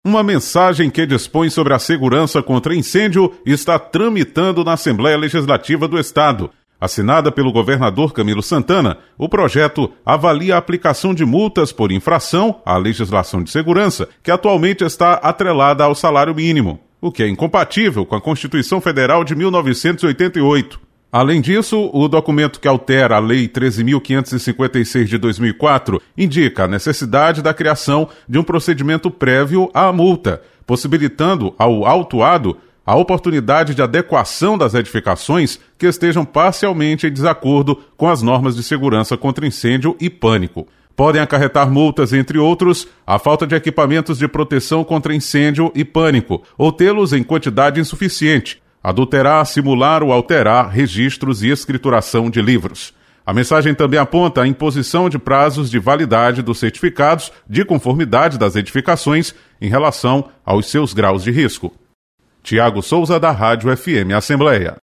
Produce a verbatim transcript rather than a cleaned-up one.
Uma mensagem que dispõe sobre a segurança contra incêndio está tramitando na Assembleia Legislativa do Estado. Assinada pelo governador Camilo Santana, o projeto avalia a aplicação de multas por infração à legislação de segurança, que atualmente está atrelada ao salário mínimo, o que é incompatível com a Constituição Federal de mil novecentos e oitenta e oito. Além disso, o documento que altera a Lei treze mil quinhentos e cinquenta e seis de dois mil e quatro indica a necessidade da criação de um procedimento prévio à multa, possibilitando ao autuado a oportunidade de adequação das edificações que estejam parcialmente em desacordo com as normas de segurança contra incêndio e pânico. Podem acarretar multas, entre outros, a falta de equipamentos de proteção contra incêndio e pânico, ou tê-los em quantidade insuficiente, adulterar, simular ou alterar registros e escrituração de livros. A mensagem também aponta a imposição de prazos de validade dos certificados de conformidade das edificações em relação aos seus graus de risco. Tiago Souza, da Rádio F M Assembleia.